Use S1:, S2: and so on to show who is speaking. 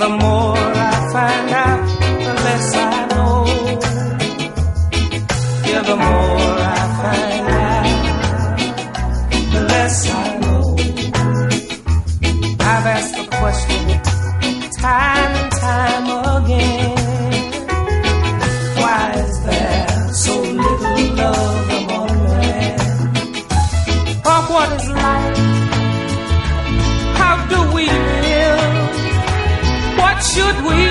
S1: The more I find out, the less I know. Yeah, the more I find out, the less I know. I've asked the question time and time again. Why is there so little love among men? Or what is life? How do we live? What should we